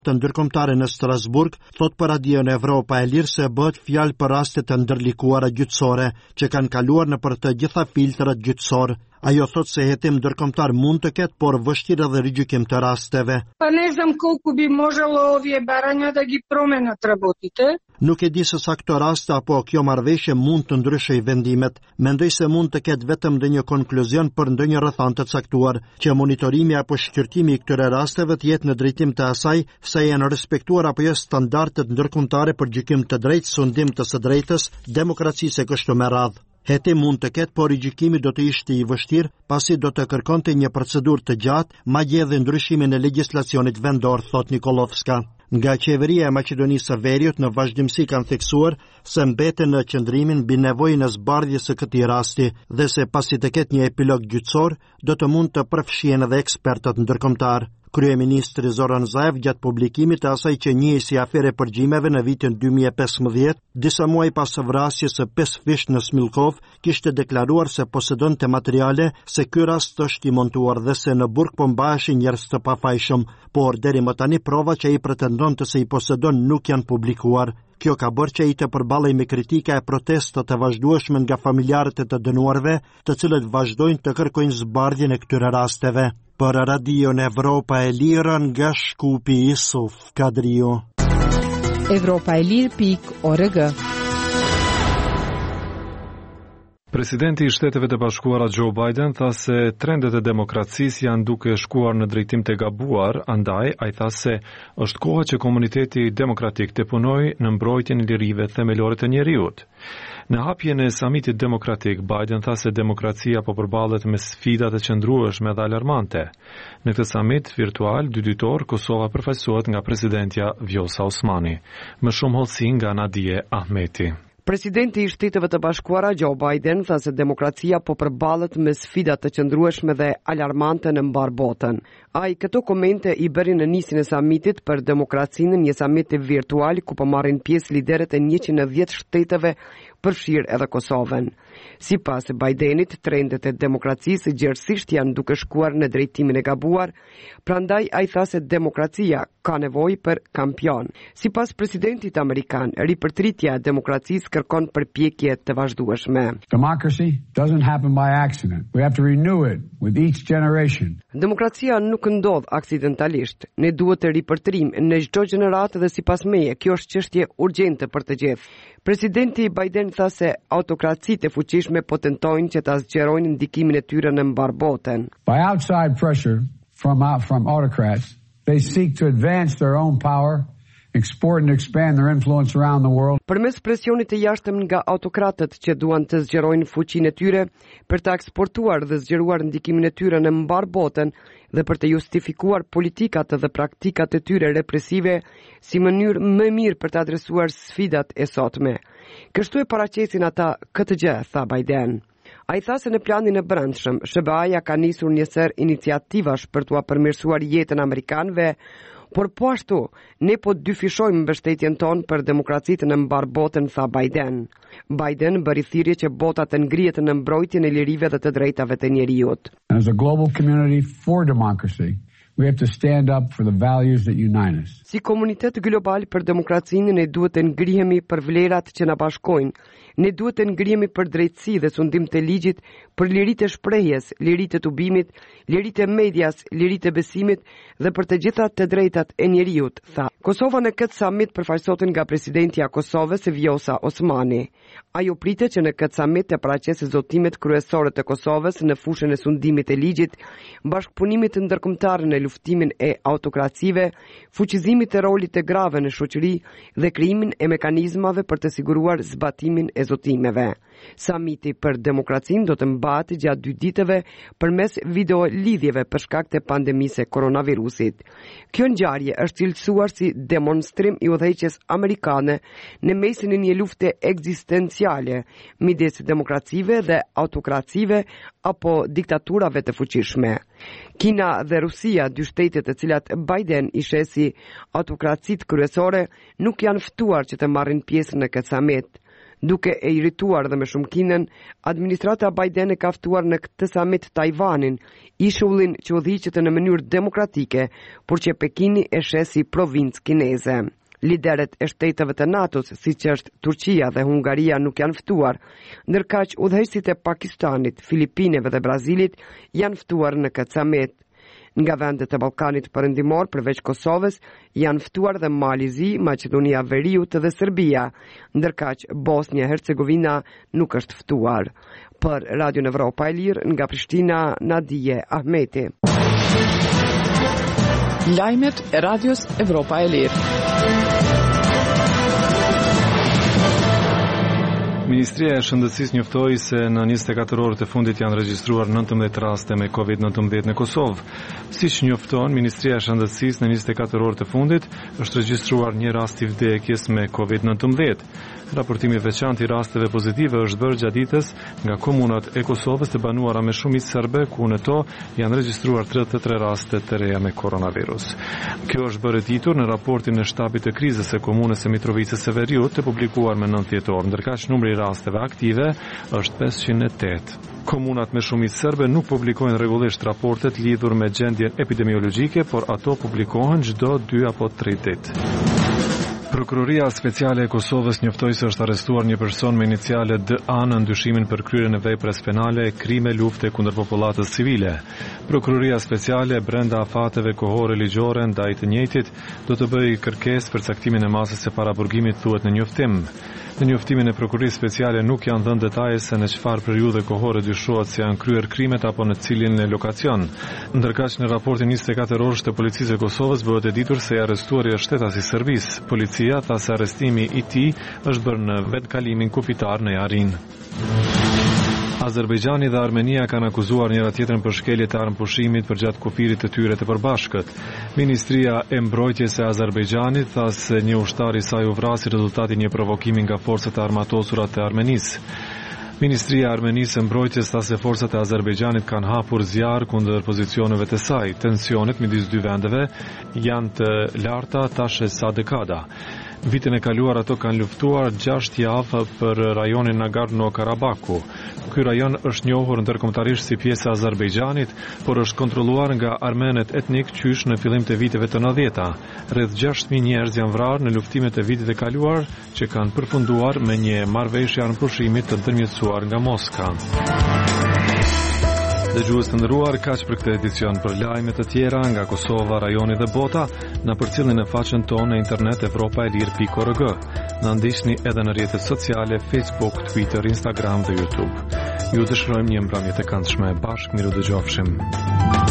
të ndërkombëtare në Strasburg, thot për Radion Evropa e Lirë se bëhet fjalë për raste të ndërlikuara gjyqësore që kanë kaluar në për të gjitha filtrat gjyqësor. Ajo thot se hetim ndërkombëtar mund të ketë, por vështirë edhe rigjykim të rasteve. Pa ne znam колку би можело овие барања да ги променат работите. Nuk e di se sa këto raste apo kjo marrëveshje mund të ndryshojë vendimet. Mendoj se mund të ketë vetëm ndonjë konkluzion për ndonjë rrethant të caktuar, që monitorimi apo shqyrtimi i këtyre rasteve të jetë në drejtim të asaj se janë respektuar apo jo standardet ndërkombëtare për gjykim të drejtë, sundim të së drejtës, demokracisë e kështu me radhë. Heti mund të ketë, por gjykimi do të ishte i vështirë, pasi do të kërkonte një procedurë të gjatë, madje edhe ndryshimin e legjislacionit vendor, thot Nikolovska. Nga qeveria e Maqedonisë së Veriut në vazhdimsi kanë theksuar se mbeten në qëndrimin mbi nevojën e zbardhjes së këtij rasti dhe se pasi të ketë një epilog gjyqësor, do të mund të përfshihen edhe ekspertët ndërkombëtar. Kryeministri Zoran Zaev gjatë publikimit të asaj që njihej si afere përgjimeve në vitin 2015, disa muaj pas vrasjes së 5 fish në Smilkov, kishte deklaruar se posedonte materiale se ky rast është i montuar dhe se në burg po mbaheshin njerëz të pafajshëm, por deri më tani prova që ai pretendonte se i posedon nuk janë publikuar. Kjo ka bërë që ai të përballej me kritika e protestat të vazhdueshme nga familjarët e të dënuarve, të cilët vazhdojnë të kërkojnë zbardhjen e këtyre rasteve. Për Radion Evropa e Lirë nga Shkupi Isuf Kadrio. Evropaelir.org. Presidenti i Shteteve të Bashkuara Joe Biden tha se trendet e demokracisë janë duke shkuar në drejtim të gabuar, andaj ai tha se është koha që komuniteti demokratik të punojë në mbrojtjen e lirive themelore të njerëzit. Në hapjen e samitit demokratik, Biden tha se demokracia po përballet me sfida të qëndrueshme dhe alarmante. Në këtë samit virtual, 2 ditor, Kosova përfaqësohet nga presidentja Vjosa Osmani. Më shumë hollësi nga Nadije Ahmeti. Presidenti i Shteteve të Bashkuara Joe Biden tha se demokracia po përballet me sfida të qëndrueshme dhe alarmante në mbar botën. Ai këto komente i bëri në nisjen e samitit për demokracinë, një samit virtual ku po marrin pjesë liderët e 110 shteteve, përfshirë edhe Kosovën. Sipas Bidenit, trendet e demokracisë gjithësisht janë duke shkuar në drejtimin e gabuar, prandaj ai tha se demokracia ka nevojë për kampion. Sipas presidentit amerikan, ripërtritja e demokracisë kërkon përpjekje të vazhdueshme. Democracy doesn't happen by accident. We have to renew it with each generation. Demokracia nuk ndodh aksidentalisht. Ne duhet të ripërtrim në çdo gjeneratë dhe sipas meje, kjo është çështje urgjente për të gjithë. Presidenti Biden tha se autokracitë e fuqishme po tentojnë që ta zgjerojnë ndikimin e tyre në mbar botën. By outside pressure from autocrats, they seek to advance their own power, export and expand their influence around the world. Përmes presionit të jashtëm nga autokratët që duan të zgjerojnë fuqinë e tyre për ta eksportuar dhe zgjeruar ndikimin e tyre në mbar botën dhe për të justifikuar politikat dhe praktikat e tyre represive si mënyrë më mirë për të adresuar sfidat e sotme. Kështu e paraqesin ata këtë gjë, tha Biden. Ai tha se në planin e brendshëm, SBA-ja ka nisur një sër iniciativash për t'u përmirësuar jetën amerikanëve, por po ashtu, ne po dyfishojmë mbështetjen tonë për demokracitë në mbar botën, tha Biden. Biden bëri thirrje që bota të ngrihet në mbrojtjen e lirive dhe të drejtave të njerëzit. As a global community for democracy, we have to stand up for the values that unite us. Si komunitet global për demokracinë, ne duhet të ngrihemi për vlerat që na bashkojnë. Ne duhet të ngrihemi për drejtësi dhe sundim të ligjit, për liritë e shprehjes, liritë e tubimit, liritë e medias, liritë e besimit dhe për të gjitha të drejtat e njerëzit, tha. Kosova në këtë samit përfaqësohet nga presidentja e Kosovës, Vjosa Osmani. Ajo pritet që në këtë samit të paraqesë zotimet kryesore të Kosovës në fushën e sundimit të ligjit, bashkëpunimit ndërkombëtar në luftimin e autokracive, fuqizimit të rolit të grave në shoqëri dhe krijimin e mekanizmave për të siguruar zbatimin e zotimeve. Samiti për demokracinë do të mbahet gjatë 2 ditëve përmes video lidhjeve për shkak të pandemisë e koronavirusit. Kjo ngjarje është cilësuar si demonstrim i udhëheqjes amerikane në mesin e një lufte ekzistenciale midis demokracive dhe autokracive apo diktaturave të fuqishme. Kina dhe Rusia, 2 shtete të cilat Biden i sheh si autokracitë kryesore, nuk janë ftuar që të marrin pjesë në këtë samit. Duke e irrituar dhe me shumëkinën, administrata Biden e ka ftuar në këtë summit Tajvanin, ishullin që udhëhiqet në mënyrë demokratike, por që Pekini e sheh si provincë kineze. Lideret e shteteve të NATO-s, siç është Turqia dhe Hungaria, nuk janë ftuar, ndërkaq udhëheqësit e Pakistanit, Filipineve dhe Brazilit janë ftuar në këtë summit. Nga vendet e Ballkanit Perëndimor, përveç Kosovës, janë ftuar dhe Malizi, Maqedonia e Veriut dhe Serbia, ndërkaq Bosnia-Hercegovina nuk është ftuar. Për Radio Evropa e Lirë, nga Prishtina, Nadije Ahmeti. Lajmet e Radios Evropa e Lirë. Ministria e Shëndetësisë njoftoi se në 24 orët e fundit janë regjistruar 19 raste me COVID-19 në Kosovë. Siç njofton Ministria e Shëndetësisë, në 24 orët e fundit është regjistruar një rast i vdekjes me COVID-19. Raportimi veçantë i rasteve pozitive është bërë gjatë ditës nga komunat e Kosovës të banuara me shumicë serbe, ku në to janë regjistruar 33 raste të reja me koronavirus. Kjo është bërë ditur në raportin e shtabit të krizës e komunës së Mitrovicës së Veriut të publikuar me 9 dhjetor, ndërkaq numri i rasteve aktive është 508. Komunat me shumicë serbe nuk publikojnë rregullisht raportet lidhur me gjendjen epidemiologjike, por ato publikohen çdo 2 apo 3 ditë. Prokuroria Speciale e Kosovës njoftoi se është arrestuar një person me iniciale DA në ndyshimin për kryerjen e veprës penale krime lufte kundër popullatës civile. Prokuroria Speciale brenda afateve kohore ligjore ndaj të njëjtit do të bëjë kërkesë për caktimin e masës së paraburgimit, thuhet në njoftim. Në njoftimin e Prokurisë Speciale nuk janë dhënë detaje se në çfarë periudhe kohore dyshohet se janë kryer krimet apo në cilin lokacion. Ndërkaq në raportin 24 orësh të Policisë së Kosovës bëhet e ditur se i arrestuari është shtetasi serbis. Policia tha se arrestimi i tij është bërë në vetkalimin kufitar në Jarin. Azerbajxhani dhe Armenia kanë akuzuar njëra tjetrën për shkelje të armëpushimit përgjatë kufirit të tyre të përbashkët. Ministria e Mbrojtjes e Azerbajxhanit tha se një ushtar i saj u vrasi rezultati një provokimi nga forcat e armatosura të Armenisë. Ministria e Armenisë së Mbrojtjes tha se forcat e Azerbajxhanit kanë hapur zjarr kundër pozicioneve të saj. Tensionet midis dy vendeve janë të larta tash sa dekada. Vitin e kaluar ato kanë luftuar 6 javë për rajonin Nagorno-Karabaku. Ky rajon është njohur ndërkombëtarisht si pjesë e Azerbajxhanit, por është kontrolluar nga armenet etnik qysh në fillim të viteve të 90-ta. Rreth 6.000 njerëz janë vrarë në luftimet e vitit të kaluar, që kanë përfunduar me një marrëveshje armëpushimi të ndërmjetësuar nga Moska. Dëgjues të nderuar, kaq për këtë edicion. Për lajme të tjera nga Kosova, rajoni dhe bota, na përcjellni në faqen tonë në internet evropaelir.org. Na ndiqni edhe në rrjetet sociale Facebook, Twitter, Instagram dhe YouTube. Ju dëshirojmë një mbrëmje të këndshme. Bashkë miru dëgjofshim.